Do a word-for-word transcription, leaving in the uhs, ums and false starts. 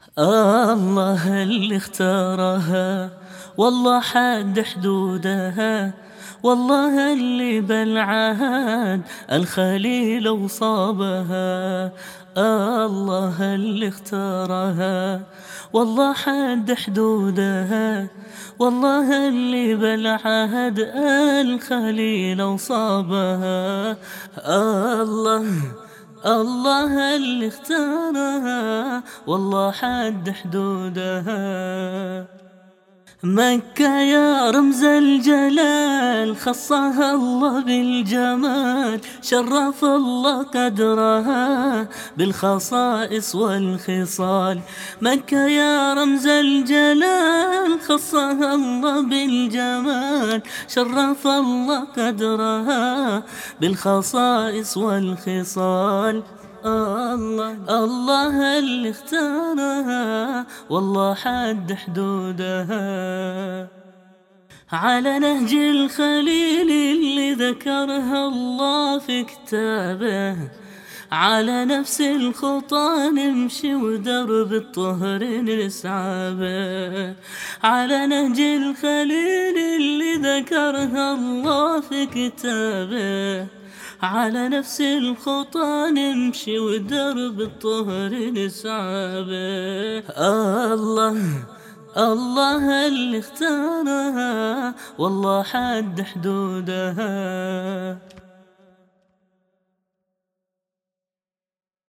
الله اللي اختارها والله حد حدودها، والله اللي بالعهد الخليل وصابها. الله اللي اختارها والله حد حدودها، والله اللي بالعهد الخليل وصابها. الله الله اللي اختارها والله حد حدودها. مكة يا رمز الجلال خصها الله بالجمال، شرف الله قدرها بالخصائص والخصال. مكة يا رمز الجلال خصها الله بالجمال، شرف الله قدرها بالخصائص والخصال. الله الله اللي اختارها والله حد حدودها. على نهج الخليل اللي ذكرها الله في كتابه، على نفس الخطى نمشي ودرب الطهر نسعى به. على نهج الخليل اللي ذكرها الله في كتابه، على نفس الخطى نمشي ودرب الطهر نسعى به. الله الله اللي اختارها والله حد حدودها.